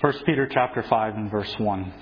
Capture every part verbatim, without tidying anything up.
First Peter chapter five and verse one.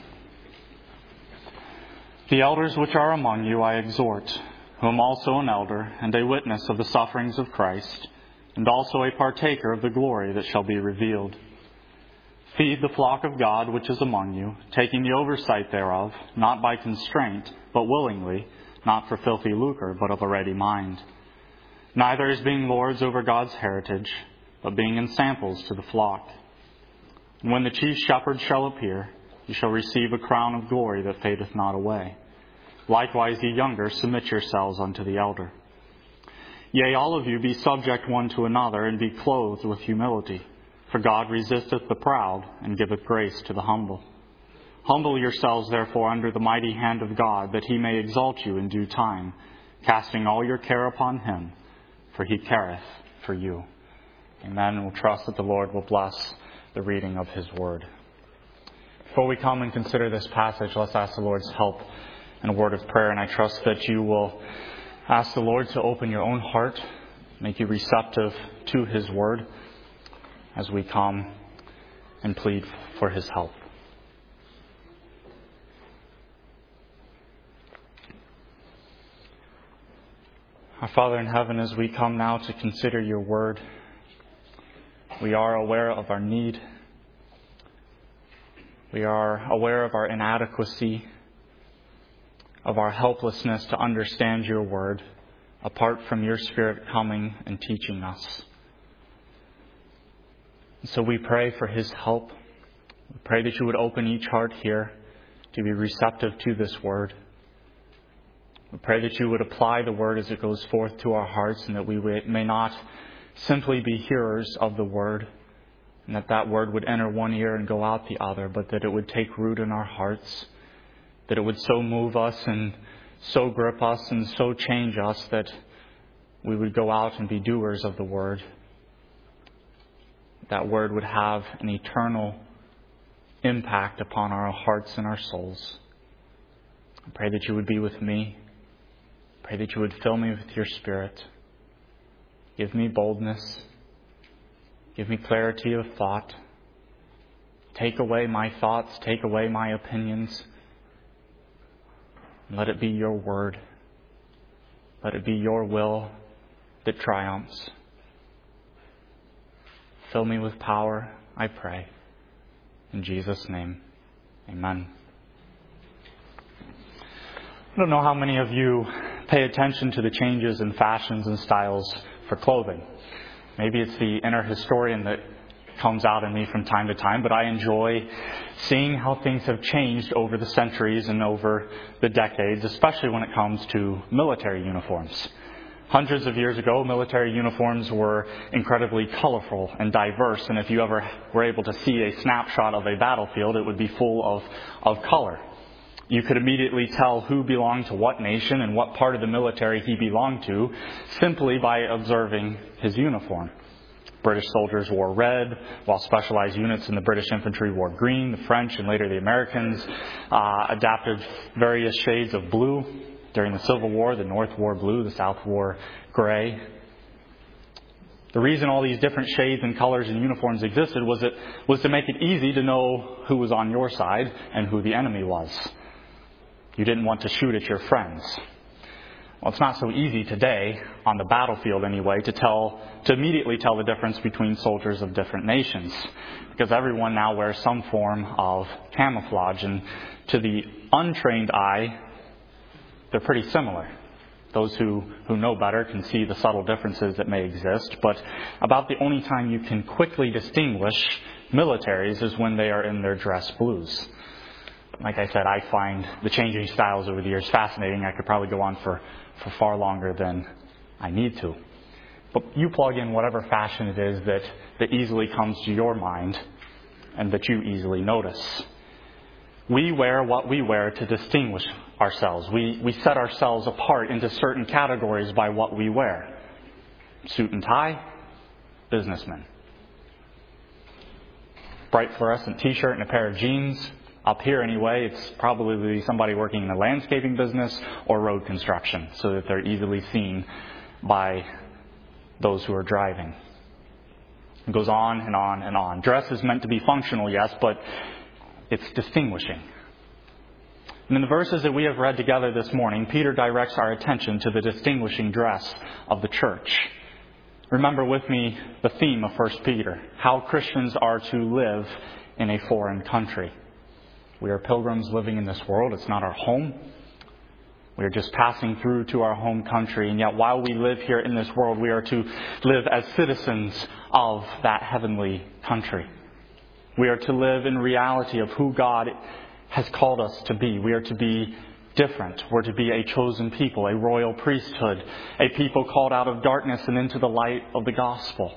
The elders which are among you I exhort, whom also an elder, and a witness of the sufferings of Christ, and also a partaker of the glory that shall be revealed. Feed the flock of God which is among you, taking the oversight thereof, not by constraint, but willingly, not for filthy lucre, but of a ready mind. Neither as being lords over God's heritage, but being ensamples to the flock. And when the chief shepherd shall appear, you shall receive a crown of glory that fadeth not away. Likewise ye younger, submit yourselves unto the elder. Yea, all of you be subject one to another, and be clothed with humility. For God resisteth the proud, and giveth grace to the humble. Humble yourselves therefore under the mighty hand of God, that he may exalt you in due time, casting all your care upon him, for he careth for you. Amen. And we'll trust that the Lord will bless the reading of his word. Before we come and consider this passage, let's ask the Lord's help in a word of prayer. And I trust that you will ask the Lord to open your own heart, make you receptive to his word as we come and plead for his help. Our Father in heaven, as we come now to consider your word, we are aware of our need. We are aware of our inadequacy, of our helplessness to understand your word, apart from your Spirit coming and teaching us. And so we pray for his help. We pray that you would open each heart here to be receptive to this word. We pray that you would apply the word as it goes forth to our hearts, and that we may not simply be hearers of the word, and that that word would enter one ear and go out the other, but that it would take root in our hearts, that it would so move us and so grip us and so change us that we would go out and be doers of the word. That word would have an eternal impact upon our hearts and our souls. I pray that you would be with me. I pray that you would fill me with your Spirit. Give me boldness. Give me clarity of thought. Take away my thoughts. Take away my opinions. And let it be your word. Let it be your will that triumphs. Fill me with power, I pray. In Jesus' name, amen. I don't know how many of you pay attention to the changes in fashions and styles for clothing. Maybe it's the inner historian that comes out in me from time to time, but I enjoy seeing how things have changed over the centuries and over the decades, especially when it comes to military uniforms. Hundreds of years ago, military uniforms were incredibly colorful and diverse, and if you ever were able to see a snapshot of a battlefield, it would be full of, of color. You could immediately tell who belonged to what nation and what part of the military he belonged to simply by observing his uniform. British soldiers wore red, while specialized units in the British infantry wore green. The French and later the Americans uh, adapted various shades of blue. During the Civil War, the North wore blue, the South wore gray. The reason all these different shades and colors and uniforms existed was it was to make it easy to know who was on your side and who the enemy was. You didn't want to shoot at your friends. Well, it's not so easy today, on the battlefield anyway, to tell to immediately tell the difference between soldiers of different nations, because everyone now wears some form of camouflage, and to the untrained eye, they're pretty similar. Those who, who know better can see the subtle differences that may exist, but about the only time you can quickly distinguish militaries is when they are in their dress blues. Like I said, I find the changing styles over the years fascinating. I could probably go on for, for far longer than I need to. But you plug in whatever fashion it is that, that easily comes to your mind and that you easily notice. We wear what we wear to distinguish ourselves. We, we set ourselves apart into certain categories by what we wear. Suit and tie, businessman. Bright fluorescent t-shirt and a pair of jeans. Up here anyway, it's probably somebody working in the landscaping business or road construction, so that they're easily seen by those who are driving. It goes on and on and on. Dress is meant to be functional, yes, but it's distinguishing. And in the verses that we have read together this morning, Peter directs our attention to the distinguishing dress of the church. Remember with me the theme of First Peter, how Christians are to live in a foreign country. We are pilgrims living in this world. It's not our home. We are just passing through to our home country. And yet while we live here in this world, we are to live as citizens of that heavenly country. We are to live in reality of who God has called us to be. We are to be different. We're to be a chosen people, a royal priesthood, a people called out of darkness and into the light of the gospel.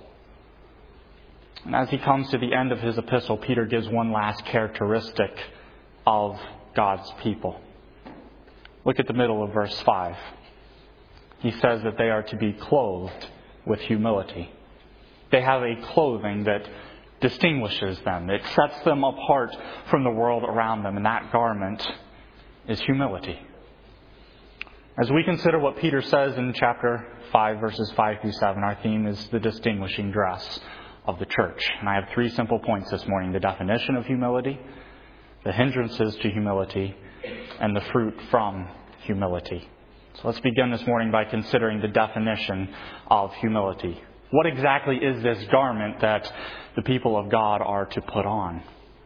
And as he comes to the end of his epistle, Peter gives one last characteristic of God's people. Look at the middle of verse five. He says that they are to be clothed with humility. They have a clothing that distinguishes them. It sets them apart from the world around them, and that garment is humility. As we consider what Peter says in chapter five, verses five through seven, our theme is the distinguishing dress of the church. And I have three simple points this morning: the definition of humility, the hindrances to humility, and the fruit from humility. So let's begin this morning by considering the definition of humility. What exactly is this garment that the people of God are to put on?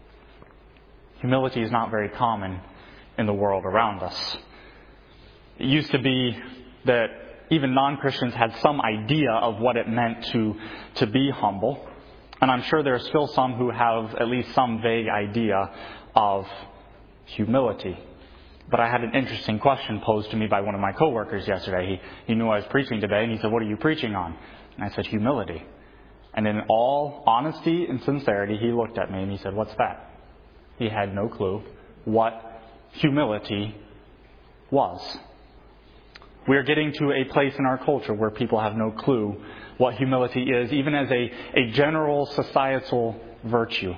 Humility is not very common in the world around us. It used to be that even non-Christians had some idea of what it meant to, to be humble. And I'm sure there are still some who have at least some vague idea of humility. But I had an interesting question posed to me by one of my coworkers yesterday. He, he knew I was preaching today, and he said, "What are you preaching on?" And I said, "Humility." And in all honesty and sincerity, he looked at me and he said, "What's that?" He had no clue what humility was. We are getting to a place in our culture where people have no clue what humility is, even as a, a general societal virtue.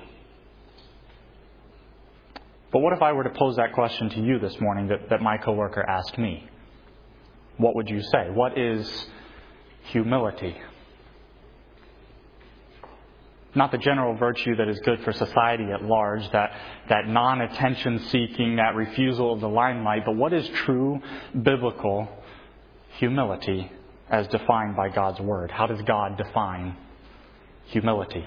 But what if I were to pose that question to you this morning that, that my coworker asked me? What would you say? What is humility? Not the general virtue that is good for society at large, that, that non-attention seeking, that refusal of the limelight, but what is true biblical humility as defined by God's Word? How does God define humility?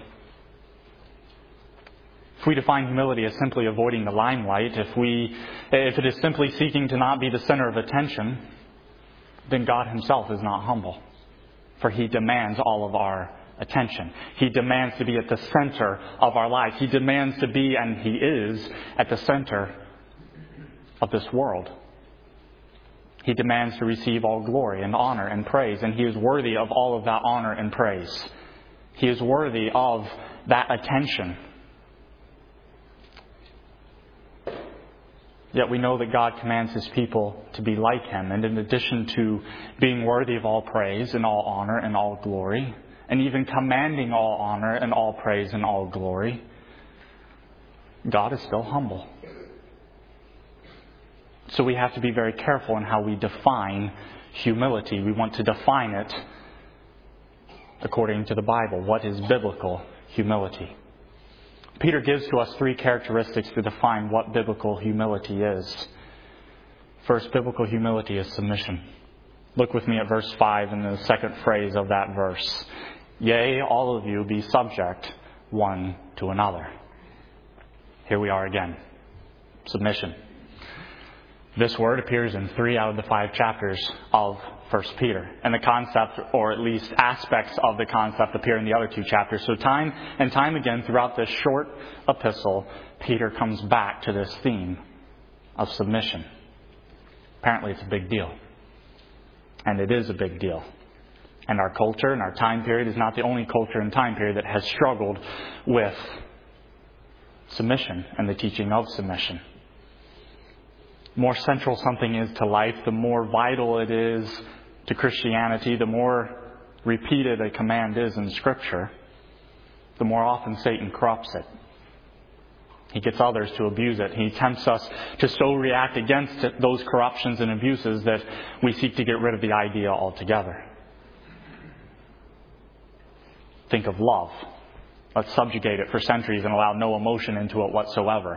If we define humility as simply avoiding the limelight, if we, if it is simply seeking to not be the center of attention, then God Himself is not humble, for He demands all of our attention. He demands to be at the center of our life. He demands to be, and He is, at the center of this world. He demands to receive all glory and honor and praise, and He is worthy of all of that honor and praise. He is worthy of that attention. Yet we know that God commands His people to be like Him, and in addition to being worthy of all praise and all honor and all glory, and even commanding all honor and all praise and all glory, God is still humble. So we have to be very careful in how we define humility. We want to define it according to the Bible. What is biblical humility? Peter gives to us three characteristics to define what biblical humility is. First, biblical humility is submission. Look with me at verse five in the second phrase of that verse. Yea, all of you be subject one to another. Here we are again. Submission. This word appears in three out of the five chapters of First Peter. And the concept, or at least aspects of the concept, appear in the other two chapters. So time and time again throughout this short epistle, Peter comes back to this theme of submission. Apparently it's a big deal. And it is a big deal. And our culture and our time period is not the only culture and time period that has struggled with submission and the teaching of submission. The more central something is to life, the more vital it is to Christianity, the more repeated a command is in Scripture, the more often Satan corrupts it. He gets others to abuse it. He tempts us to so react against it, those corruptions and abuses, that we seek to get rid of the idea altogether. Think of love. Let's subjugate it for centuries and allow no emotion into it whatsoever.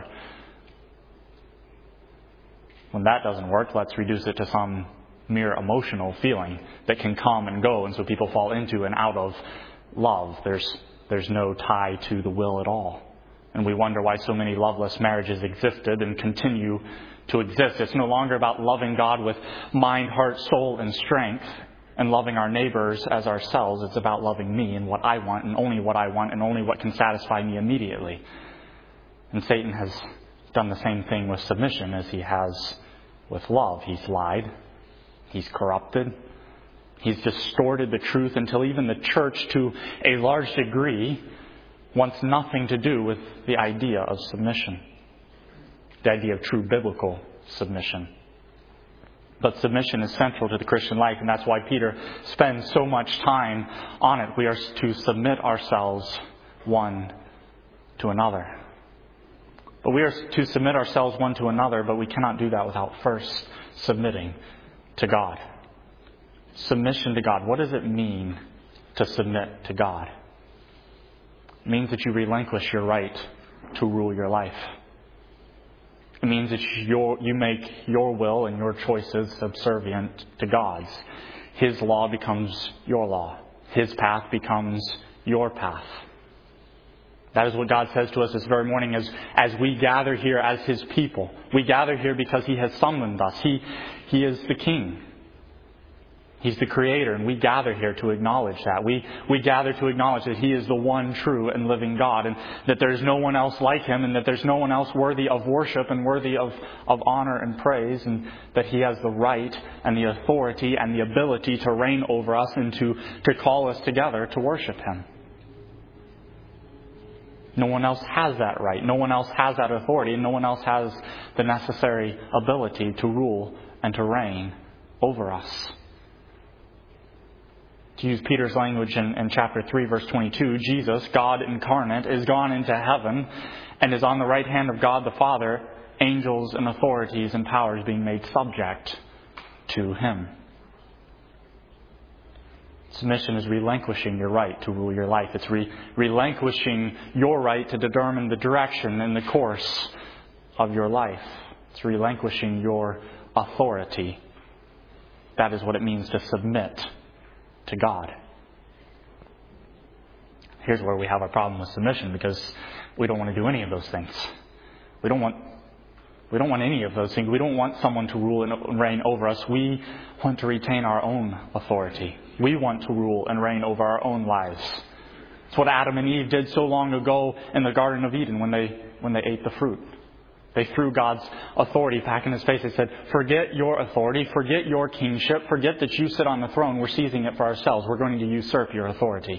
When that doesn't work, let's reduce it to some mere emotional feeling that can come and go, and so people fall into and out of love. There's there's no tie to the will at all. And we wonder why so many loveless marriages existed and continue to exist. It's no longer about loving God with mind, heart, soul, and strength and loving our neighbors as ourselves. It's about loving me and what I want and only what I want and only what can satisfy me immediately. And Satan has done the same thing with submission as he has with love. He's lied. He's corrupted. He's distorted the truth until even the church, to a large degree, wants nothing to do with the idea of submission. The idea of true biblical submission. But submission is central to the Christian life, and that's why Peter spends so much time on it. We are to submit ourselves one to another. But we are to submit ourselves one to another, but we cannot do that without first submitting to God. Submission to God. What does it mean to submit to God? It means that you relinquish your right to rule your life. It means that your, you make your will and your choices subservient to God's. His law becomes your law. His path becomes your path. That is what God says to us this very morning as, as we gather here as His people. We gather here because He has summoned us. He, he is the King. He's the Creator, and we gather here to acknowledge that. We, we gather to acknowledge that He is the one true and living God, and that there's no one else like Him, and that there's no one else worthy of worship and worthy of, of honor and praise, and that He has the right and the authority and the ability to reign over us and to, to call us together to worship Him. No one else has that right. No one else has that authority, and no one else has the necessary ability to rule and to reign over us. To use Peter's language in, in chapter three, verse twenty-two, Jesus, God incarnate, is gone into heaven and is on the right hand of God the Father, angels and authorities and powers being made subject to Him. Submission is relinquishing your right to rule your life. It's re- relinquishing your right to determine the direction and the course of your life. It's relinquishing your authority. That is what it means to submit to God. Here's where we have a problem with submission, because we don't want to do any of those things. We don't want we don't want any of those things. We don't want someone to rule and reign over us. We want to retain our own authority. We want to rule and reign over our own lives. It's what Adam and Eve did so long ago in the Garden of Eden when they when they ate the fruit. They threw God's authority back in His face. They said, forget your authority, forget your kingship, forget that you sit on the throne. We're seizing it for ourselves. We're going to usurp your authority.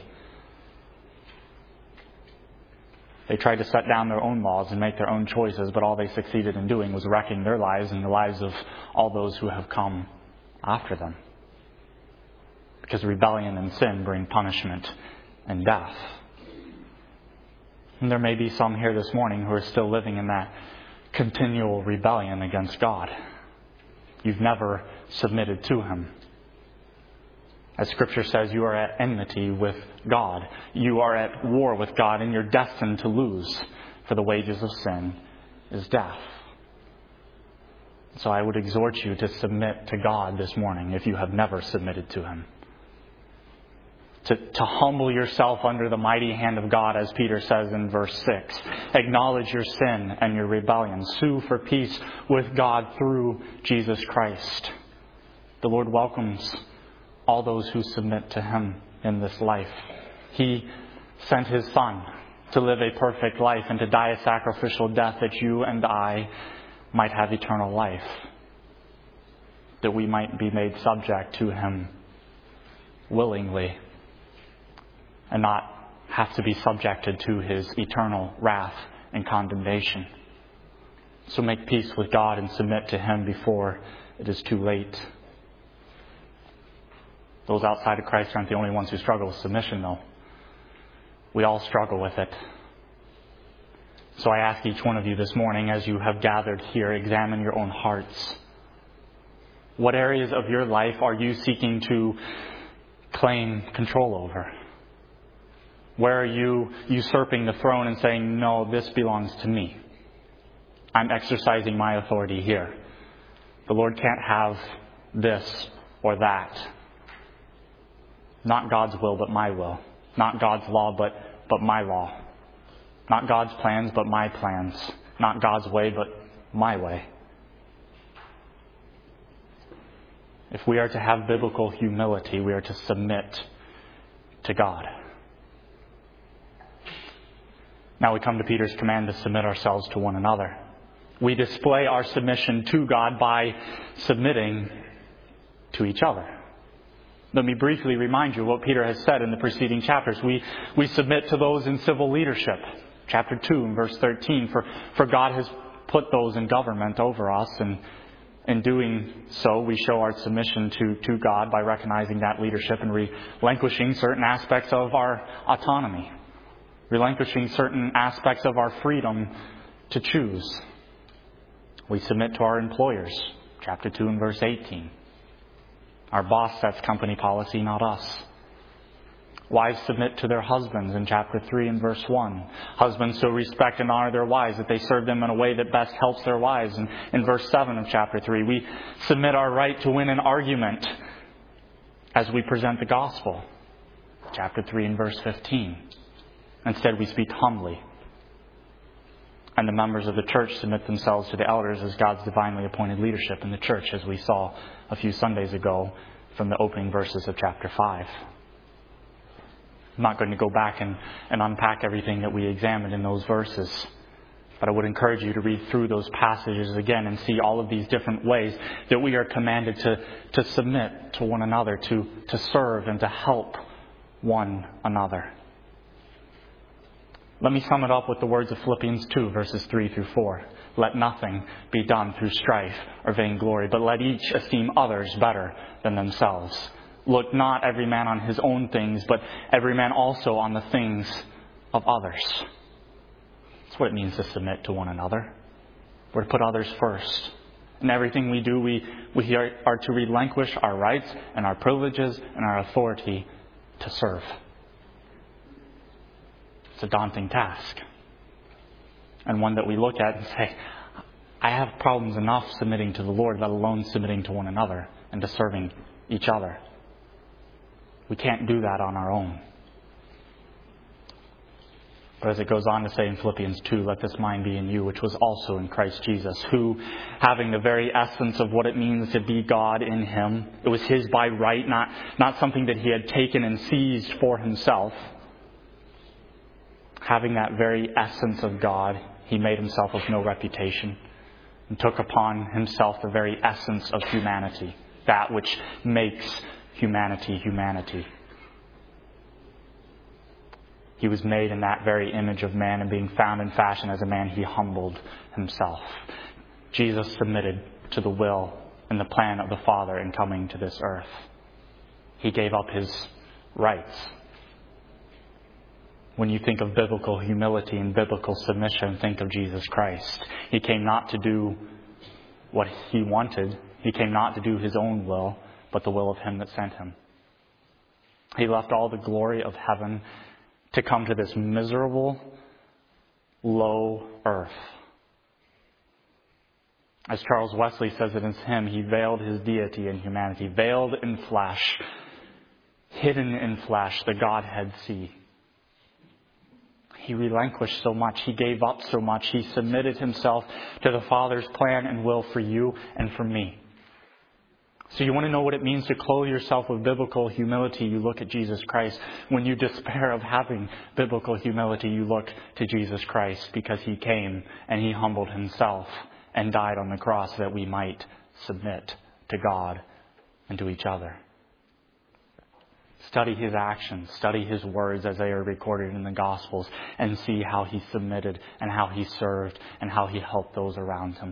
They tried to set down their own laws and make their own choices, but all they succeeded in doing was wrecking their lives and the lives of all those who have come after them. Because rebellion and sin bring punishment and death. And there may be some here this morning who are still living in that continual rebellion against God. You've never submitted to Him. As Scripture says, you are at enmity with God. You are at war with God, and you're destined to lose, for the wages of sin is death. So I would exhort you to submit to God this morning if you have never submitted to Him. To, to humble yourself under the mighty hand of God, as Peter says in verse six. Acknowledge your sin and your rebellion. Sue for peace with God through Jesus Christ. The Lord welcomes all those who submit to Him in this life. He sent His Son to live a perfect life and to die a sacrificial death that you and I might have eternal life. That we might be made subject to Him willingly and not have to be subjected to His eternal wrath and condemnation. So make peace with God and submit to Him before it is too late. Those outside of Christ aren't the only ones who struggle with submission, though. We all struggle with it. So I ask each one of you this morning, as you have gathered here, examine your own hearts. What areas of your life are you seeking to claim control over? Where are you usurping the throne and saying, no, this belongs to me? I'm exercising my authority here. The Lord can't have this or that. Not God's will, but my will. Not God's law, but, but my law. Not God's plans, but my plans. Not God's way, but my way. If we are to have biblical humility, we are to submit to God. Now we come to Peter's command to submit ourselves to one another. We display our submission to God by submitting to each other. Let me briefly remind you what Peter has said in the preceding chapters. We, we submit to those in civil leadership. Chapter two and verse thirteen, for, for God has put those in government over us, and in doing so, we show our submission to, to God by recognizing that leadership and relinquishing certain aspects of our autonomy, relinquishing certain aspects of our freedom to choose. We submit to our employers, chapter two and verse eighteen. Our boss sets company policy, not us. Wives submit to their husbands in chapter three and verse one. Husbands so respect and honor their wives that they serve them in a way that best helps their wives. And in verse seven of chapter three, we submit our right to win an argument as we present the gospel. Chapter three and verse fifteen. Instead, we speak humbly. And the members of the church submit themselves to the elders as God's divinely appointed leadership in the church, as we saw a few Sundays ago from the opening verses of chapter five. I'm not going to go back and, and unpack everything that we examined in those verses. But I would encourage you to read through those passages again and see all of these different ways that we are commanded to, to submit to one another, to, to serve and to help one another. Let me sum it up with the words of Philippians two, verses three through four. Let nothing be done through strife or vainglory, but let each esteem others better than themselves. Look not every man on his own things, but every man also on the things of others. That's what it means to submit to one another. We're to put others first. In everything we do, we, we are, are to relinquish our rights and our privileges and our authority to serve. It's a daunting task. And one that we look at and say, I have problems enough submitting to the Lord, let alone submitting to one another and to serving each other. We can't do that on our own. But as it goes on to say in Philippians two, let this mind be in you, which was also in Christ Jesus, who, having the very essence of what it means to be God in Him, it was His by right, not, not something that He had taken and seized for Himself. Having that very essence of God, He made Himself of no reputation and took upon Himself the very essence of humanity, that which makes humanity humanity. He was made in that very image of man, and being found in fashion as a man, He humbled Himself. Jesus submitted to the will and the plan of the Father in coming to this earth. He gave up His rights. When you think of biblical humility and biblical submission, think of Jesus Christ. He came not to do what He wanted. He came not to do His own will, but the will of Him that sent Him. He left all the glory of heaven to come to this miserable, low earth. As Charles Wesley says it in his hymn, He veiled His deity in humanity, veiled in flesh, hidden in flesh, the Godhead see. He relinquished so much. He gave up so much. He submitted Himself to the Father's plan and will for you and for me. So you want to know what it means to clothe yourself with biblical humility, you look at Jesus Christ. When you despair of having biblical humility, you look to Jesus Christ, because He came and He humbled Himself and died on the cross that we might submit to God and to each other. Study His actions, study His words as they are recorded in the Gospels, and see how He submitted and how He served and how He helped those around Him.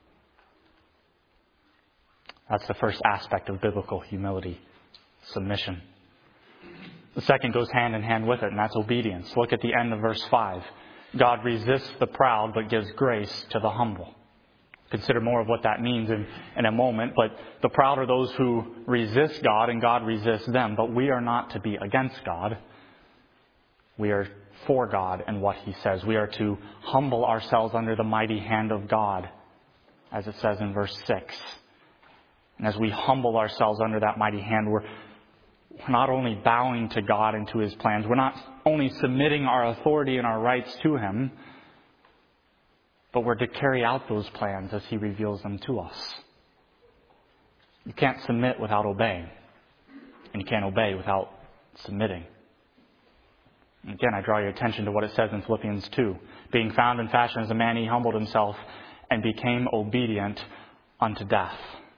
That's the first aspect of biblical humility, submission. The second goes hand in hand with it, and that's obedience. Look at the end of verse five. God resists the proud, but gives grace to the humble. Consider more of what that means in, in a moment. But the proud are those who resist God, and God resists them. But we are not to be against God. We are for God and what He says. We are to humble ourselves under the mighty hand of God, as it says in verse six. And as we humble ourselves under that mighty hand, we're We're not only bowing to God and to His plans. We're not only submitting our authority and our rights to Him, but we're to carry out those plans as He reveals them to us. You can't submit without obeying. And you can't obey without submitting. And again, I draw your attention to what it says in Philippians two. Being found in fashion as a man, He humbled Himself and became obedient unto death.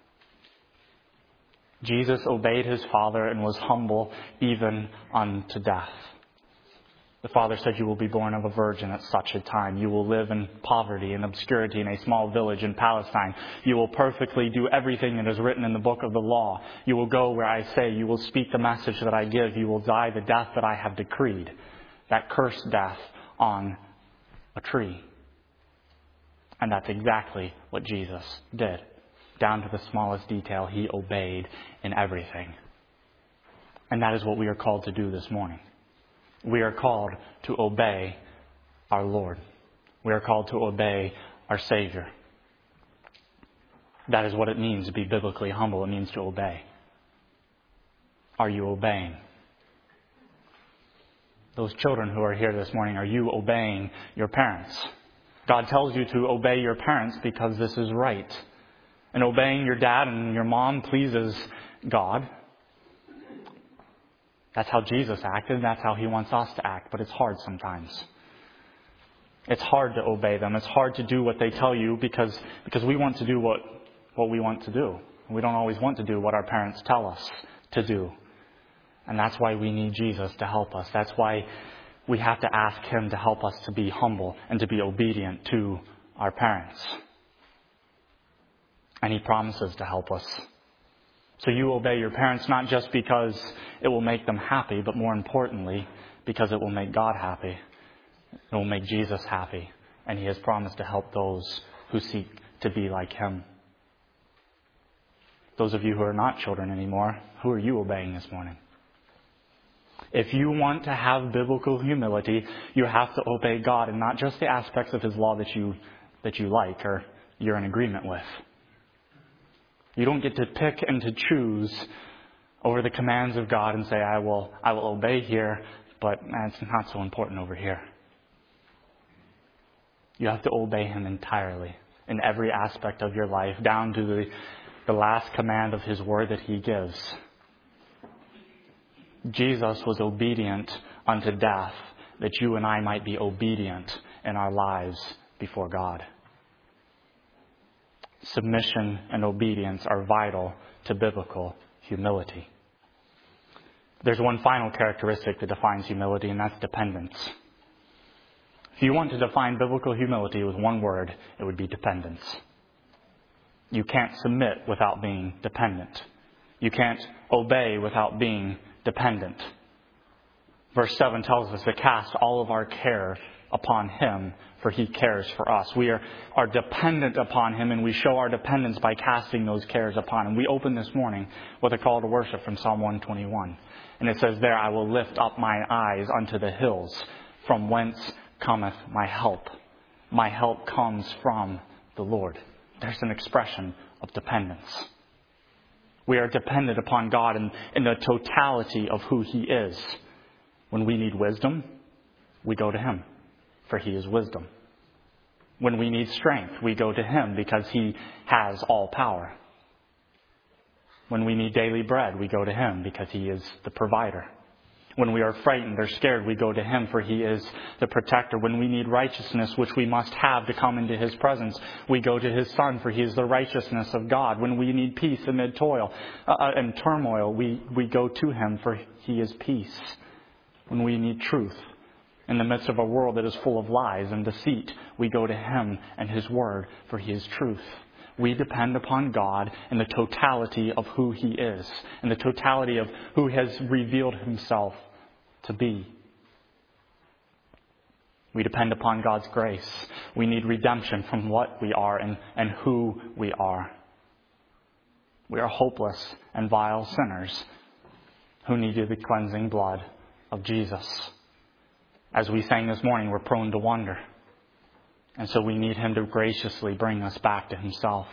Jesus obeyed His Father and was humble even unto death. The Father said, you will be born of a virgin at such a time. You will live in poverty and obscurity in a small village in Palestine. You will perfectly do everything that is written in the book of the law. You will go where I say. You will speak the message that I give. You will die the death that I have decreed. That cursed death on a tree. And that's exactly what Jesus did. Down to the smallest detail, He obeyed in everything. And that is what we are called to do this morning. We are called to obey our Lord. We are called to obey our Savior. That is what it means to be biblically humble. It means to obey. Are you obeying? Those children who are here this morning, are you obeying your parents? God tells you to obey your parents because this is right. And obeying your dad and your mom pleases God. That's how Jesus acted. That's how He wants us to act. But it's hard sometimes. It's hard to obey them. It's hard to do what they tell you because, because we want to do what, what we want to do. We don't always want to do what our parents tell us to do. And that's why we need Jesus to help us. That's why we have to ask Him to help us to be humble and to be obedient to our parents. And He promises to help us. So you obey your parents not just because it will make them happy, but more importantly, because it will make God happy. It will make Jesus happy. And He has promised to help those who seek to be like Him. Those of you who are not children anymore, who are you obeying this morning? If you want to have biblical humility, you have to obey God and not just the aspects of His law that you, that you like or you're in agreement with. You don't get to pick and to choose over the commands of God and say, I will, I will obey here, but it's not so important over here. You have to obey Him entirely in every aspect of your life, down to the, the last command of His word that He gives. Jesus was obedient unto death, that you and I might be obedient in our lives before God. Submission and obedience are vital to biblical humility. There's one final characteristic that defines humility, and that's dependence. If you want to define biblical humility with one word, it would be dependence. You can't submit without being dependent. You can't obey without being dependent. Verse seven tells us to cast all of our care upon Him, for He cares for us. We are, are dependent upon Him, and we show our dependence by casting those cares upon Him. We open this morning with a call to worship from Psalm one twenty-one. And it says there, I will lift up my eyes unto the hills, from whence cometh my help. My help comes from the Lord. There's an expression of dependence. We are dependent upon God in, in the totality of who He is. When we need wisdom, we go to Him, for He is wisdom. When we need strength, we go to Him because He has all power. When we need daily bread, we go to Him because He is the provider. When we are frightened or scared, we go to Him, for He is the protector. When we need righteousness, which we must have to come into His presence, we go to His Son, for He is the righteousness of God. When we need peace amid toil uh, and turmoil, we, we go to Him, for He is peace. When we need truth in the midst of a world that is full of lies and deceit, we go to Him and His Word, for He is truth. We depend upon God in the totality of who He is, in the totality of who has revealed Himself to be. We depend upon God's grace. We need redemption from what we are and, and who we are. We are hopeless and vile sinners who needed the cleansing blood of Jesus. As we sang this morning, we're prone to wonder. And so we need Him to graciously bring us back to Himself.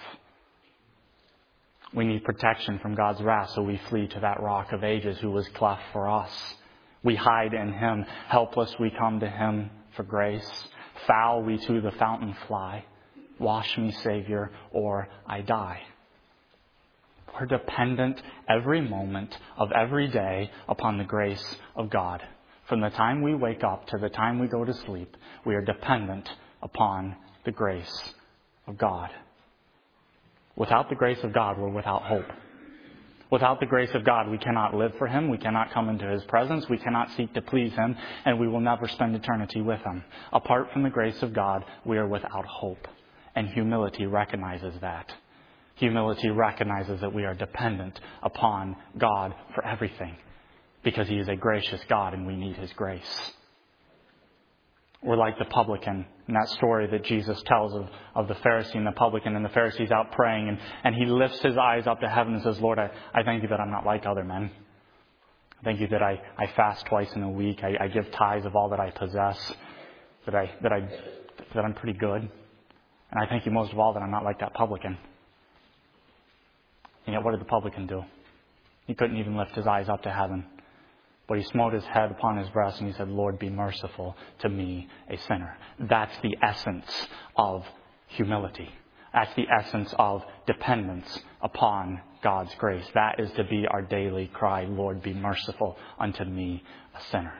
We need protection from God's wrath, so we flee to that Rock of Ages who was cleft for us. We hide in Him. Helpless, we come to Him for grace. Foul, we to the fountain fly. Wash me, Savior, or I die. We're dependent every moment of every day upon the grace of God. From the time we wake up to the time we go to sleep, we are dependent upon the grace of God. Without the grace of God, we're without hope. Without the grace of God, we cannot live for Him. We cannot come into His presence. We cannot seek to please Him. And we will never spend eternity with Him. Apart from the grace of God, we are without hope. And humility recognizes that. Humility recognizes that we are dependent upon God for everything. Because He is a gracious God and we need His grace. We're like the publican in that story that Jesus tells of, of the Pharisee and the publican. And the Pharisee's out praying and, and he lifts his eyes up to heaven and says, Lord, I, I thank you that I'm not like other men. I thank you that I, I fast twice in a week. I, I give tithes of all that I possess. That, I, that, I, that I'm pretty good. And I thank you most of all that I'm not like that publican. And yet what did the publican do? He couldn't even lift his eyes up to heaven. But he smote his head upon his breast and he said, Lord, be merciful to me, a sinner. That's the essence of humility. That's the essence of dependence upon God's grace. That is to be our daily cry, Lord, be merciful unto me, a sinner.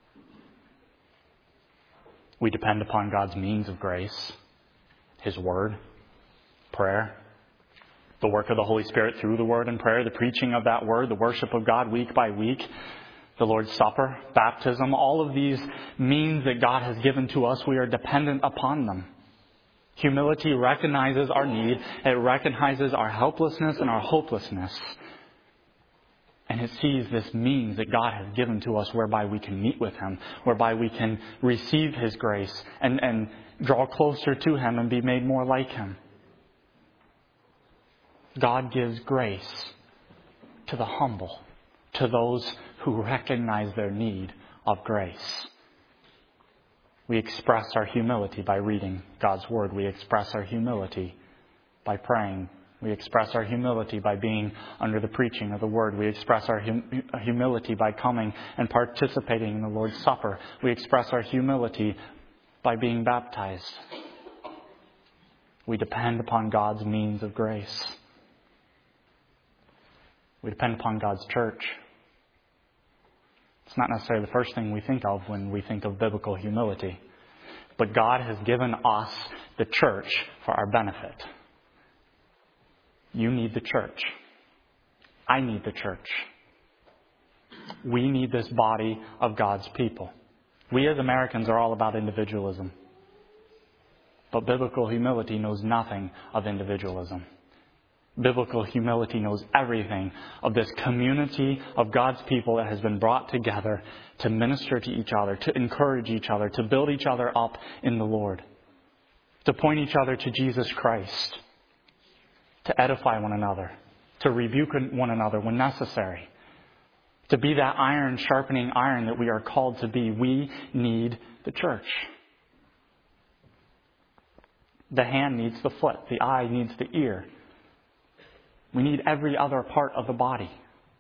We depend upon God's means of grace, His Word, prayer, the work of the Holy Spirit through the Word and prayer, the preaching of that Word, the worship of God week by week, the Lord's Supper, baptism, all of these means that God has given to us, we are dependent upon them. Humility recognizes our need. It recognizes our helplessness and our hopelessness. And it sees this means that God has given to us whereby we can meet with Him, whereby we can receive His grace and, and draw closer to Him and be made more like Him. God gives grace to the humble, to those who recognize their need of grace. We express our humility by reading God's Word. We express our humility by praying. We express our humility by being under the preaching of the Word. We express our hum- humility by coming and participating in the Lord's Supper. We express our humility by being baptized. We depend upon God's means of grace. We depend upon God's church. It's not necessarily the first thing we think of when we think of biblical humility. But God has given us the church for our benefit. You need the church. I need the church. We need this body of God's people. We as Americans are all about individualism. But biblical humility knows nothing of individualism. Biblical humility knows everything of this community of God's people that has been brought together to minister to each other, to encourage each other, to build each other up in the Lord, to point each other to Jesus Christ, to edify one another, to rebuke one another when necessary, to be that iron sharpening iron that we are called to be. We need the church. The hand needs the foot. The eye needs the ear. We need every other part of the body.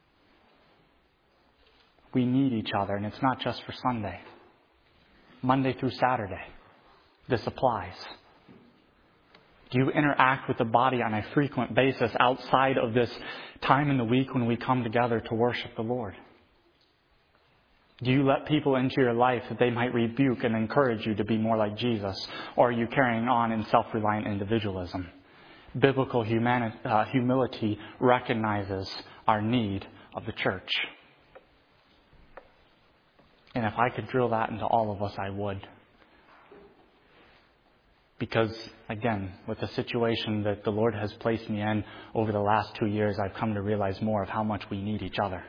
We need each other, and it's not just for Sunday. Monday through Saturday, this applies. Do you interact with the body on a frequent basis outside of this time in the week when we come together to worship the Lord? Do you let people into your life that they might rebuke and encourage you to be more like Jesus? Or are you carrying on in self-reliant individualism? Biblical humani- uh, humility recognizes our need of the church. And if I could drill that into all of us, I would. Because, again, with the situation that the Lord has placed me in over the last two years, I've come to realize more of how much we need each other.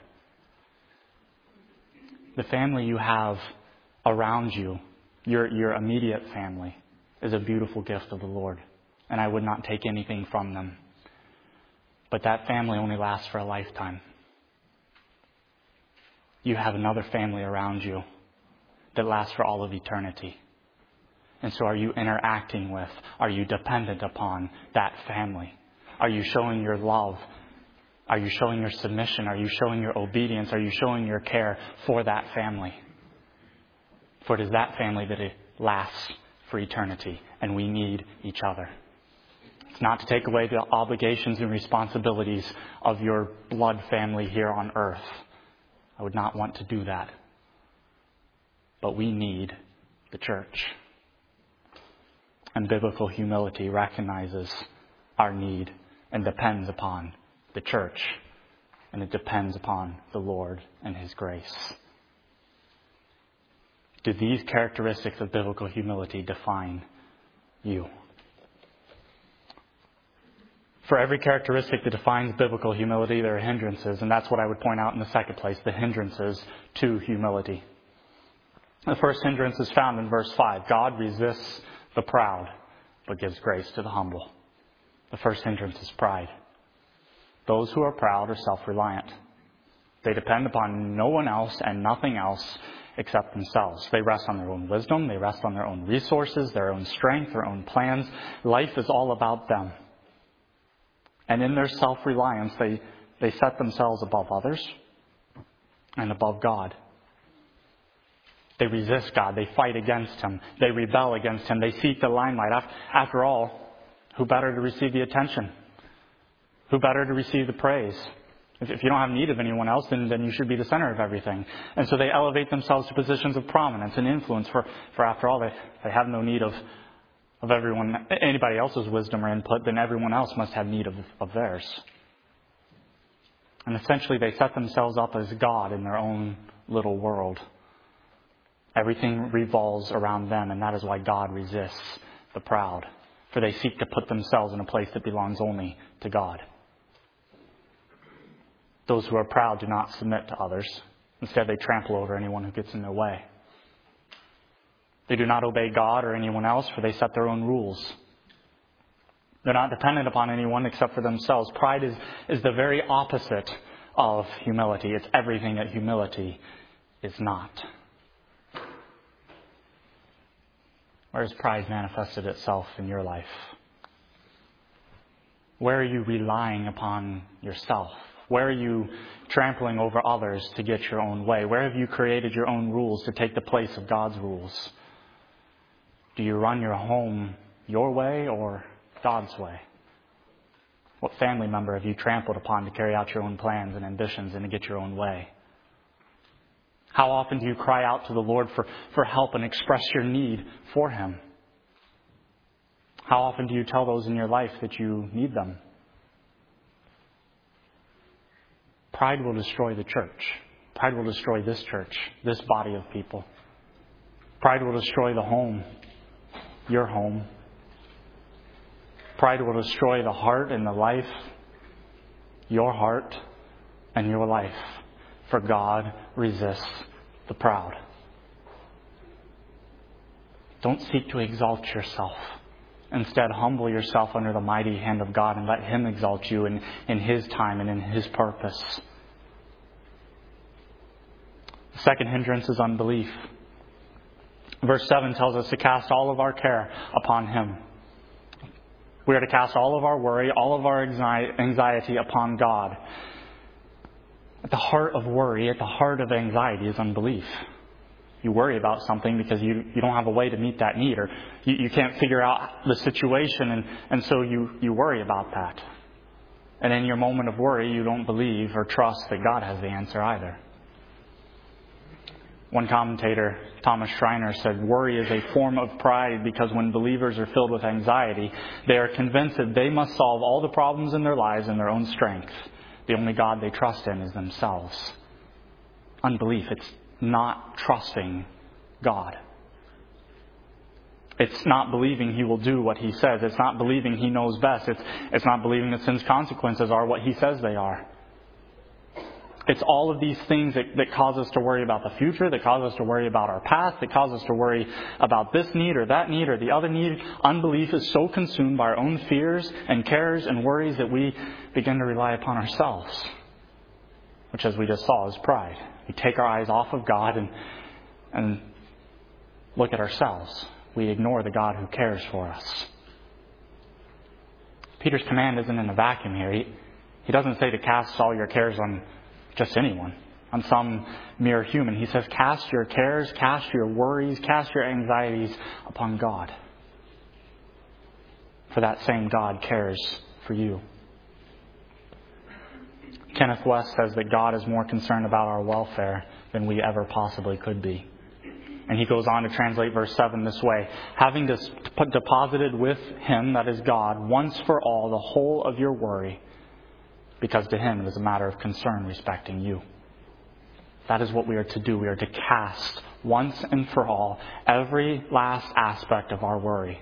The family you have around you, your, your immediate family, is a beautiful gift of the Lord. And I would not take anything from them. But that family only lasts for a lifetime. You have another family around you. that lasts for all of eternity. And so are you interacting with, are you dependent upon that family? Are you showing your love? Are you showing your submission? Are you showing your obedience? Are you showing your care for that family? For it is that family that it lasts for eternity, and we need each other. It's not to take away the obligations and responsibilities of your blood family here on earth. I would not want to do that. But we need the church. And biblical humility recognizes our need and depends upon the church. And it depends upon the Lord and His grace. Do these characteristics of biblical humility define you? For every characteristic that defines biblical humility, there are hindrances, and that's what I would point out in the second place, the hindrances to humility. The first hindrance is found in verse five. God resists the proud, but gives grace to the humble. The first hindrance is pride. Those who are proud are self-reliant. They depend upon no one else and nothing else except themselves. They rest on their own wisdom. They rest on their own resources, their own strength, their own plans. Life is all about them. And in their self-reliance, they, they set themselves above others and above God. They resist God. They fight against Him. They rebel against Him. They seek the limelight. After all, who better to receive the attention? Who better to receive the praise? If you don't have need of anyone else, then, then you should be the center of everything. And so they elevate themselves to positions of prominence and influence. For, for after all, they, they have no need of, of everyone, anybody else's wisdom or input. Then everyone else must have need of, of theirs. And essentially they set themselves up as God in their own little world. Everything revolves around them, and that is why God resists the proud. For they seek to put themselves in a place that belongs only to God. Those who are proud do not submit to others. Instead, they trample over anyone who gets in their way. They do not obey God or anyone else, for they set their own rules. They're not dependent upon anyone except for themselves. Pride is, is the very opposite of humility. It's everything that humility is not. Where has pride manifested itself in your life? Where are you relying upon yourself? Where are you trampling over others to get your own way? Where have you created your own rules to take the place of God's rules? Do you run your home your way or God's way? What family member have you trampled upon to carry out your own plans and ambitions and to get your own way? How often do you cry out to the Lord for, for help and express your need for Him? How often do you tell those in your life that you need them? Pride will destroy the church. Pride will destroy this church, this body of people. Pride will destroy the home, your home. Pride will destroy the heart and the life, your heart and your life. For God resists the proud. Don't seek to exalt yourself. Instead, humble yourself under the mighty hand of God and let Him exalt you in, in His time and in His purpose. The second hindrance is unbelief. Verse seven tells us to cast all of our care upon Him. We are to cast all of our worry, all of our anxiety upon God. At the heart of worry, at the heart of anxiety is unbelief. You worry about something because you, you don't have a way to meet that need, or you, you can't figure out the situation, and, and so you, you worry about that. And in your moment of worry, you don't believe or trust that God has the answer either. One commentator, Thomas Schreiner, said, worry is a form of pride because when believers are filled with anxiety, they are convinced that they must solve all the problems in their lives in their own strength. The only God they trust in is themselves. Unbelief, it's not trusting God. It's not believing He will do what He says. It's not believing He knows best. It's, it's not believing that sin's consequences are what He says they are. It's all of these things that, that cause us to worry about the future, that cause us to worry about our past, that cause us to worry about this need or that need or the other need. Unbelief is so consumed by our own fears and cares and worries that we begin to rely upon ourselves, which, as we just saw, is pride. We take our eyes off of God and, and look at ourselves. We ignore the God who cares for us. Peter's command isn't in a vacuum here. He, he doesn't say to cast all your cares on just anyone, on some mere human. He says cast your cares, cast your worries, cast your anxieties upon God. For that same God cares for you. Kenneth West says that God is more concerned about our welfare than we ever possibly could be. And he goes on to translate verse seven this way: having deposited with Him, that is God, once for all the whole of your worry, because to Him it is a matter of concern respecting you. That is what we are to do. We are to cast once and for all every last aspect of our worry.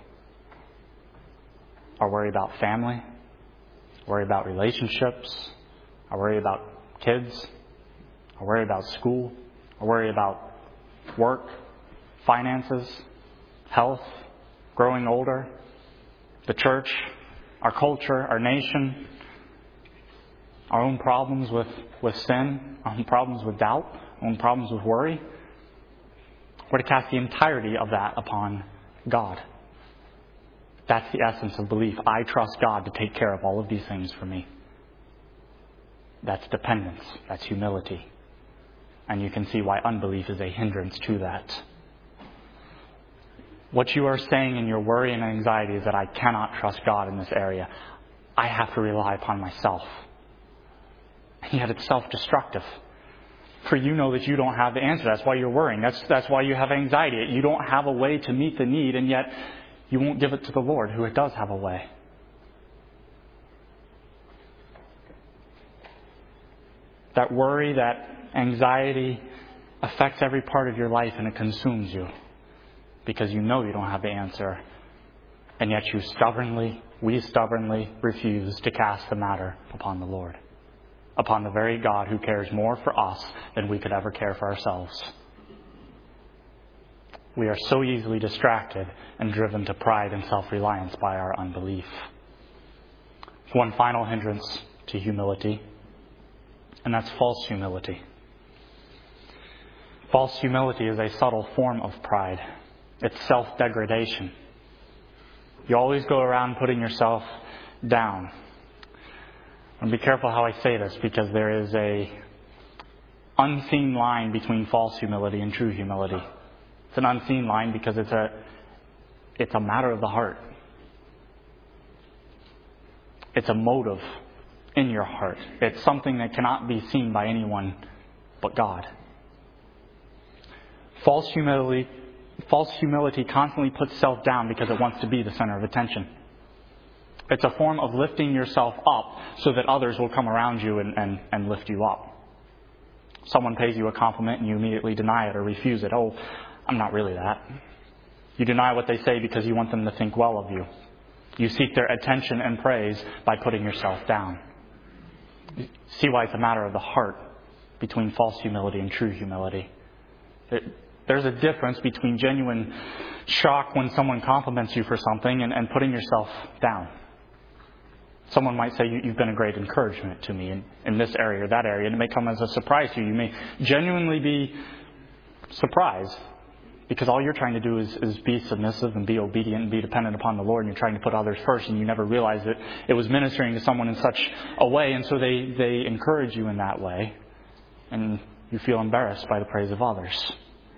Our worry about family, worry about relationships, our worry about kids, our worry about school, our worry about work, finances, health, growing older, the church, our culture, our nation, our own problems with, with sin, our own problems with doubt, our own problems with worry. We're to cast the entirety of that upon God. That's the essence of belief. I trust God to take care of all of these things for me. That's dependence. That's humility. And you can see why unbelief is a hindrance to that. What you are saying in your worry and anxiety is that I cannot trust God in this area. I have to rely upon myself. And yet it's self-destructive. For you know that you don't have the answer. That's why you're worrying. That's, that's why you have anxiety. You don't have a way to meet the need, and yet you won't give it to the Lord, who does have a way. That worry, that anxiety affects every part of your life, and it consumes you because you know you don't have the answer, and yet you stubbornly, we stubbornly refuse to cast the matter upon the Lord, upon the very God who cares more for us than we could ever care for ourselves. We are so easily distracted and driven to pride and self-reliance by our unbelief. One final hindrance to humility, and that's false humility. False humility is a subtle form of pride. It's self-degradation. You always go around putting yourself down. And be careful how I say this, because there is a unseen line between false humility and true humility. It's an unseen line because it's a it's a matter of the heart. It's a motive in your heart. It's something that cannot be seen by anyone but God. False humility, false humility constantly puts self down because it wants to be the center of attention. It's a form of lifting yourself up so that others will come around you and, and, and lift you up. Someone pays you a compliment and you immediately deny it or refuse it. Oh, I'm not really that. You deny what they say because you want them to think well of you. You seek their attention and praise by putting yourself down. See why it's a matter of the heart between false humility and true humility. There's a difference between genuine shock when someone compliments you for something and, and putting yourself down. Someone might say, you, you've been a great encouragement to me in, in this area or that area, and it may come as a surprise to you. You may genuinely be surprised because all you're trying to do is, is be submissive and be obedient and be dependent upon the Lord, and you're trying to put others first, and you never realize that it was ministering to someone in such a way, and so they, they encourage you in that way, and you feel embarrassed by the praise of others.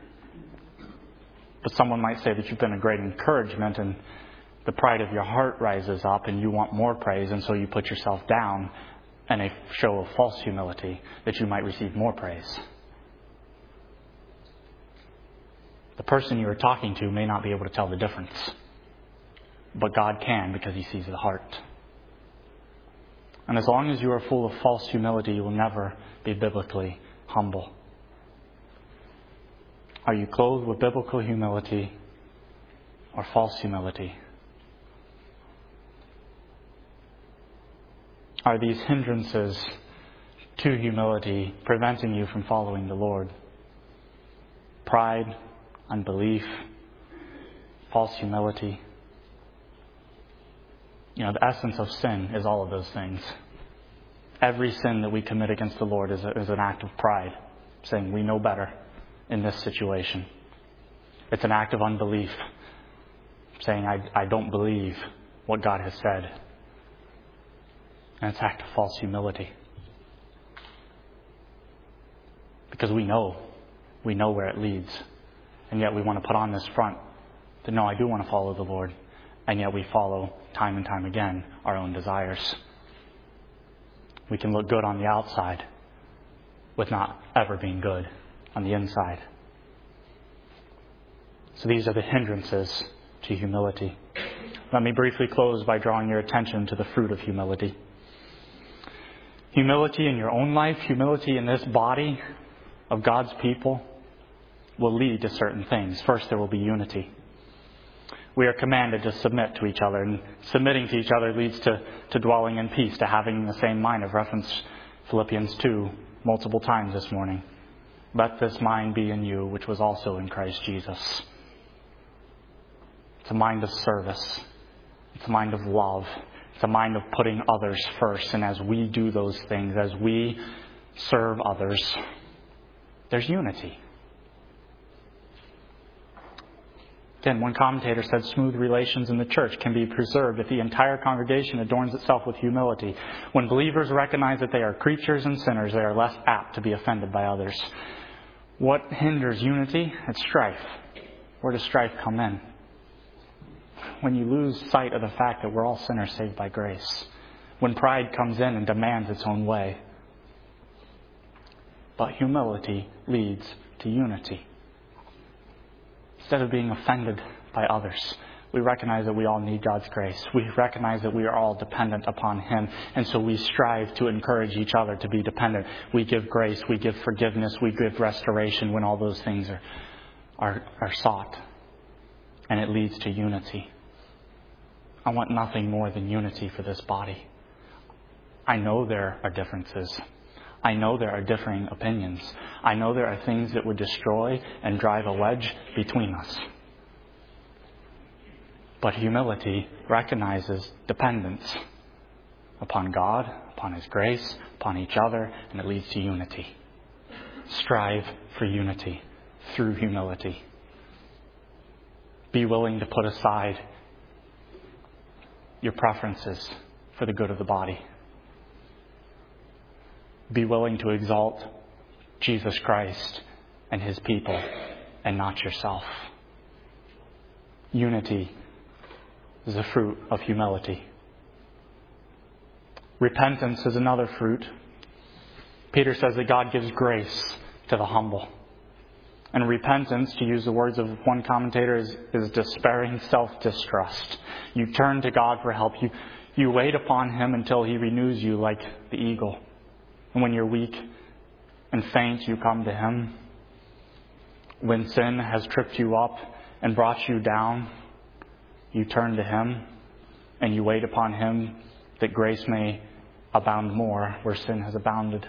But someone might say that you've been a great encouragement, and the pride of your heart rises up and you want more praise, and so you put yourself down in a show of false humility that you might receive more praise. The person you are talking to may not be able to tell the difference, but God can, because He sees the heart. And as long as you are full of false humility, you will never be biblically humble. Are you clothed with biblical humility or false humility? Are these hindrances to humility preventing you from following the Lord? Pride, unbelief, false humility. You know, the essence of sin is all of those things. Every sin that we commit against the Lord is, a, is an act of pride, saying we know better in this situation. It's an act of unbelief, saying, I, I don't believe what God has said. And it's an act of false humility. Because we know, we know where it leads. And yet we want to put on this front that, no, I do want to follow the Lord. And yet we follow, time and time again, our own desires. We can look good on the outside with not ever being good on the inside. So these are the hindrances to humility. Let me briefly close by drawing your attention to the fruit of humility. Humility in your own life, humility in this body of God's people will lead to certain things. First, there will be unity. We are commanded to submit to each other, and submitting to each other leads to, to dwelling in peace, to having the same mind. I've referenced Philippians two multiple times this morning. Let this mind be in you, which was also in Christ Jesus. It's a mind of service. It's a mind of love. It's a mind of putting others first. And as we do those things, as we serve others, there's unity. Again, one commentator said smooth relations in the church can be preserved if the entire congregation adorns itself with humility. When believers recognize that they are creatures and sinners, they are less apt to be offended by others. What hinders unity? It's strife. Where does strife come in? When you lose sight of the fact that we're all sinners saved by grace. When pride comes in and demands its own way. But humility leads to unity. Instead of being offended by others, we recognize that we all need God's grace. We recognize that we are all dependent upon Him. And so we strive to encourage each other to be dependent. We give grace, we give forgiveness, we give restoration when all those things are, are, are sought. And it leads to unity. I want nothing more than unity for this body. I know there are differences. I know there are differing opinions. I know there are things that would destroy and drive a wedge between us. But humility recognizes dependence upon God, upon His grace, upon each other, and it leads to unity. Strive for unity through humility. Be willing to put aside your preferences for the good of the body. Be willing to exalt Jesus Christ and His people and not yourself. Unity is a fruit of humility. Repentance is another fruit. Peter says that God gives grace to the humble. And repentance, to use the words of one commentator, is, is despairing self-distrust. You turn to God for help. You, you wait upon Him until He renews you like the eagle. And when you're weak and faint, you come to Him. When sin has tripped you up and brought you down, you turn to Him and you wait upon Him that grace may abound more where sin has abounded.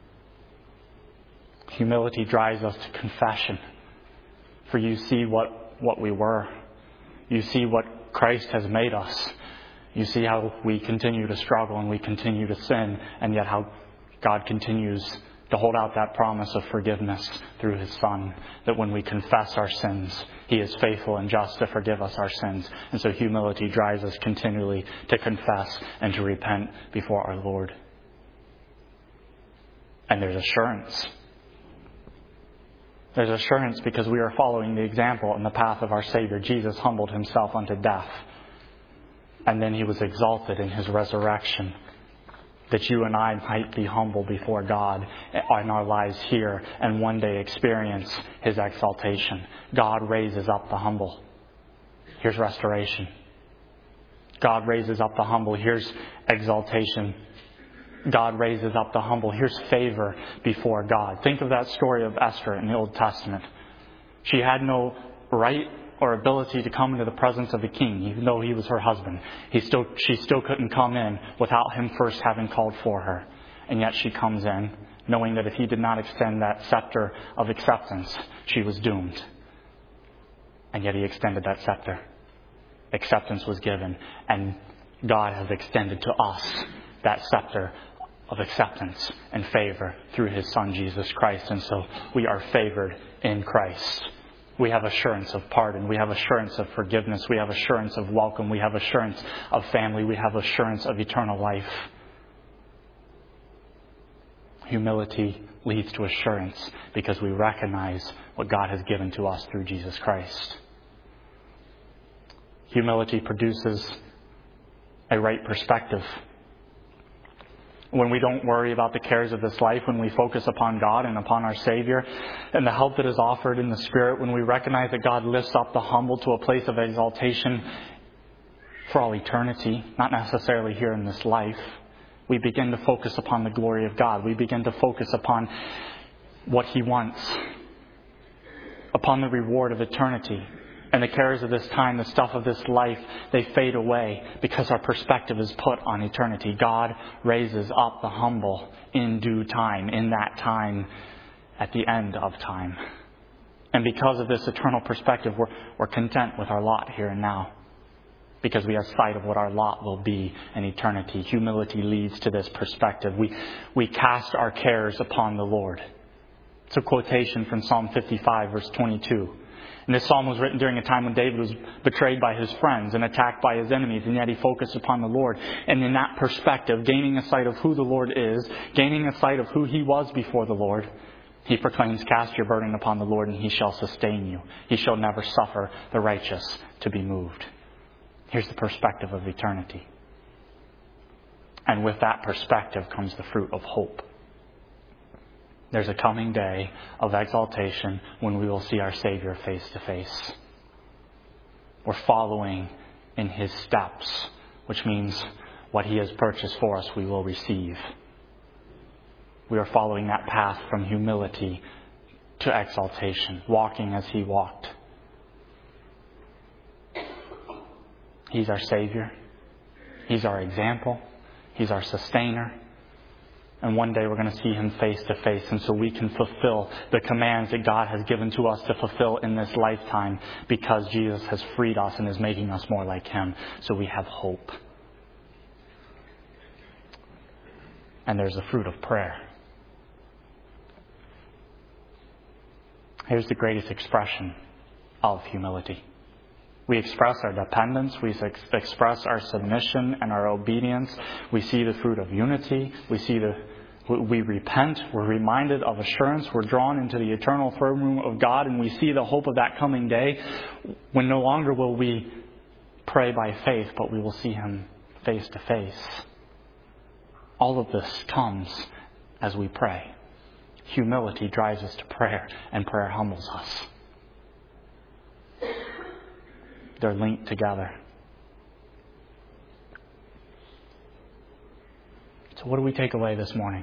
Humility drives us to confession. For you see what, what we were. You see what Christ has made us. You see how we continue to struggle and we continue to sin, and yet how God continues to hold out that promise of forgiveness through His Son, that when we confess our sins, He is faithful and just to forgive us our sins. And so humility drives us continually to confess and to repent before our Lord. And there's assurance. There's assurance because we are following the example and the path of our Savior. Jesus humbled Himself unto death. And then He was exalted in His resurrection, that you and I might be humble before God in our lives here and one day experience His exaltation. God raises up the humble. Here's restoration. God raises up the humble. Here's exaltation. God raises up the humble. Here's favor before God. Think of that story of Esther in the Old Testament. She had no right or ability to come into the presence of the king, even though he was her husband. He still, she still couldn't come in without him first having called for her. And yet she comes in, knowing that if he did not extend that scepter of acceptance, she was doomed. And yet He extended that scepter. Acceptance was given, and God has extended to us that scepter of acceptance and favor through His Son, Jesus Christ. And so we are favored in Christ. We have assurance of pardon. We have assurance of forgiveness. We have assurance of welcome. We have assurance of family. We have assurance of eternal life. Humility leads to assurance because we recognize what God has given to us through Jesus Christ. Humility produces a right perspective. When we don't worry about the cares of this life, when we focus upon God and upon our Savior and the help that is offered in the Spirit, when we recognize that God lifts up the humble to a place of exaltation for all eternity, not necessarily here in this life, we begin to focus upon the glory of God. We begin to focus upon what He wants, upon the reward of eternity. And the cares of this time, the stuff of this life, they fade away because our perspective is put on eternity. God raises up the humble in due time, in that time, at the end of time. And because of this eternal perspective, we're, we're content with our lot here and now, because we have sight of what our lot will be in eternity. Humility leads to this perspective. We, we cast our cares upon the Lord. It's a quotation from Psalm fifty-five, verse twenty-two. And this psalm was written during a time when David was betrayed by his friends and attacked by his enemies, and yet he focused upon the Lord. And in that perspective, gaining a sight of who the Lord is, gaining a sight of who He was before the Lord, he proclaims, "Cast your burden upon the Lord, and He shall sustain you. He shall never suffer the righteous to be moved." Here's the perspective of eternity. And with that perspective comes the fruit of hope. There's a coming day of exaltation when we will see our Savior face to face. We're following in His steps, which means what He has purchased for us we will receive. We are following that path from humility to exaltation, walking as He walked. He's our Savior. He's our example. He's our sustainer. And one day we're going to see Him face to face. And so we can fulfill the commands that God has given to us to fulfill in this lifetime, because Jesus has freed us and is making us more like Him. So we have hope. And there's the fruit of prayer. Here's the greatest expression of humility. We express our dependence. We ex- express our submission and our obedience. We see the fruit of unity. We see the, we repent. We're reminded of assurance. We're drawn into the eternal throne room of God, and we see the hope of that coming day when no longer will we pray by faith, but we will see Him face to face. All of this comes as we pray. Humility drives us to prayer, and prayer humbles us. They're linked together. So what do we take away this morning?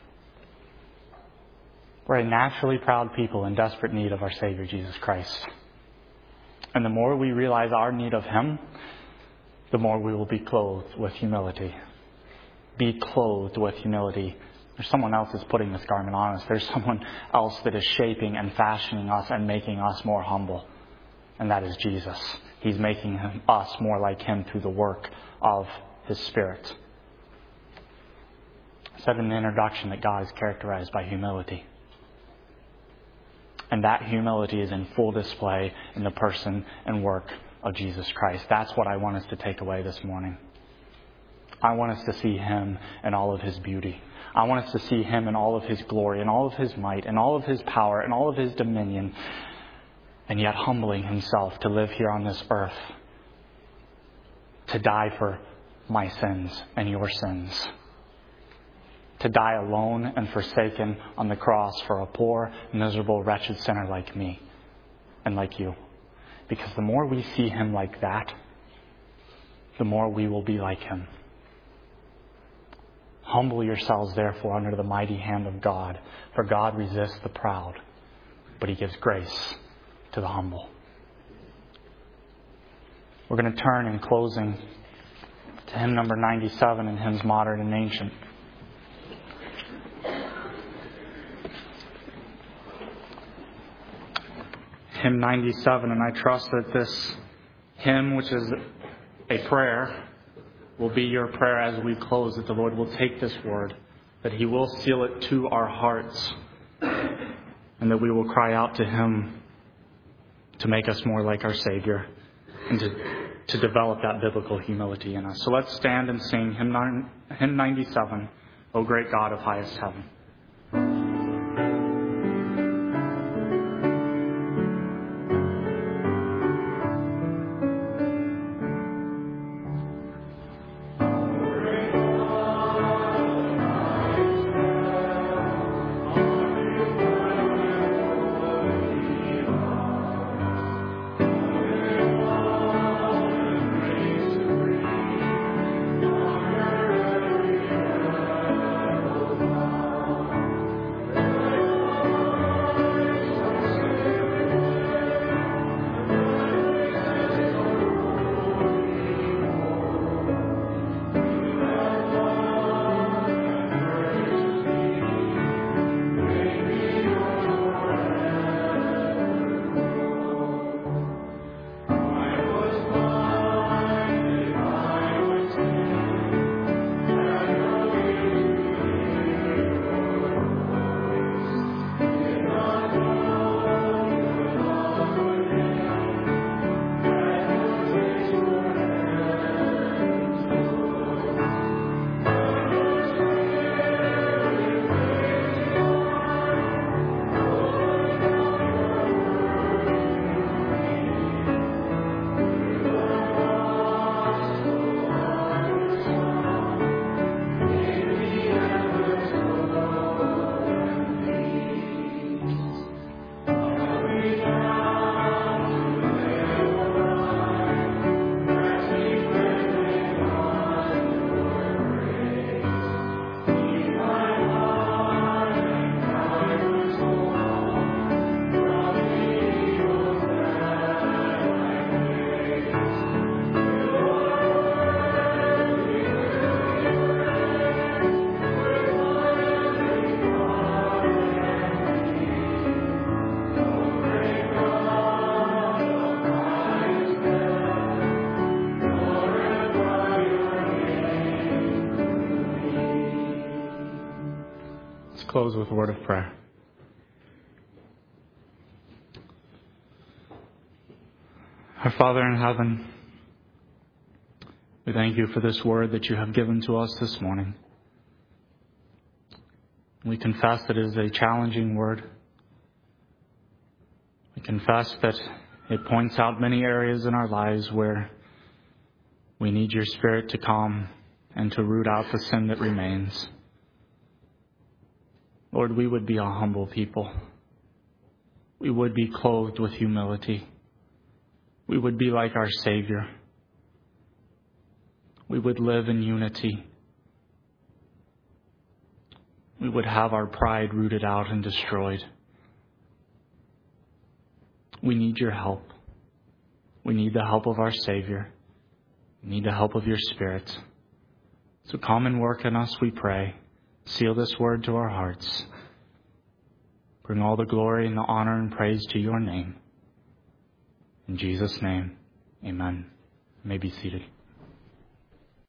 We're a naturally proud people in desperate need of our Savior, Jesus Christ. And the more we realize our need of Him, the more we will be clothed with humility. Be clothed with humility. There's someone else that's putting this garment on us. There's someone else that is shaping and fashioning us and making us more humble. And that is Jesus. He's making him, us more like Him through the work of His Spirit. I said in the introduction that God is characterized by humility. And that humility is in full display in the person and work of Jesus Christ. That's what I want us to take away this morning. I want us to see Him in all of His beauty. I want us to see Him in all of His glory, and all of His might, and all of His power, and all of His dominion. And yet humbling Himself to live here on this earth, to die for my sins and your sins, to die alone and forsaken on the cross for a poor, miserable, wretched sinner like me and like you. Because the more we see Him like that, the more we will be like Him. Humble yourselves, therefore, under the mighty hand of God, for God resists the proud, but He gives grace to the humble. We're going to turn in closing to hymn number ninety-seven in Hymns Modern and Ancient. Hymn ninety-seven, and I trust that this hymn, which is a prayer, will be your prayer as we close, that the Lord will take this word, that He will seal it to our hearts, and that we will cry out to Him to make us more like our Savior, and to, to develop that biblical humility in us. So let's stand and sing hymn, hymn ninety-seven, O Great God of Highest Heaven. Close with a word of prayer. Our Father in heaven, we thank you for this word that you have given to us this morning. We confess that it is a challenging word. We confess that it points out many areas in our lives where we need your Spirit to come and to root out the sin that remains. Lord, we would be a humble people. We would be clothed with humility. We would be like our Savior. We would live in unity. We would have our pride rooted out and destroyed. We need your help. We need the help of our Savior. We need the help of your Spirit. So come and work in us, we pray. Seal this word to our hearts. Bring all the glory and the honor and praise to your name. In Jesus' name, amen. You may be seated.